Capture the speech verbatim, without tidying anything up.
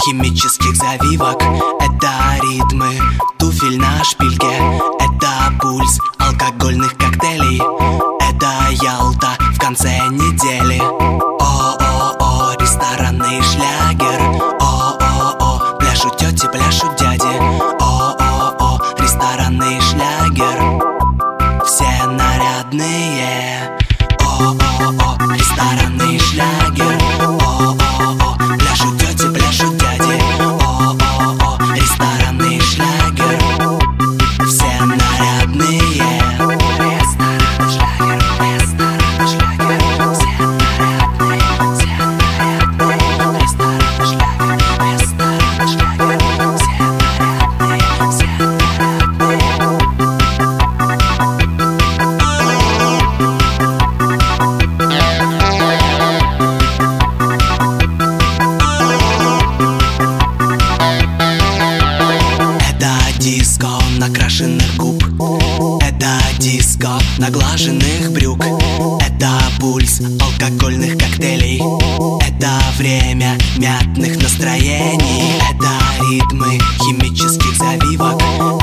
химических завивок. Это ритмы туфель на шпильке. Это пульс алкогольных коктейлей. Это Ялта в конце недели. О-о-о, ресторанный шлягер. О-о-о, пляшут тети, пляшут дяди. О-о-о, ресторанный шлягер. Все нарядные. О-о-о, ресторанный шлягер. О-о-о, пляшут тети, пляшут дяди. О-о-о, ресторанный шлягер. Все нарядные. Ресторанный шлягер, ресторанный шлягер. Все нарядные, все нарядные. Ресторанный шлягер, ресторанный шлягер. Все нарядные, все нарядные. Диско накрашенных губ. Это диско наглаженных брюк. Это пульс алкогольных коктейлей. Это время мятных настроений. Это ритмы химических завивок.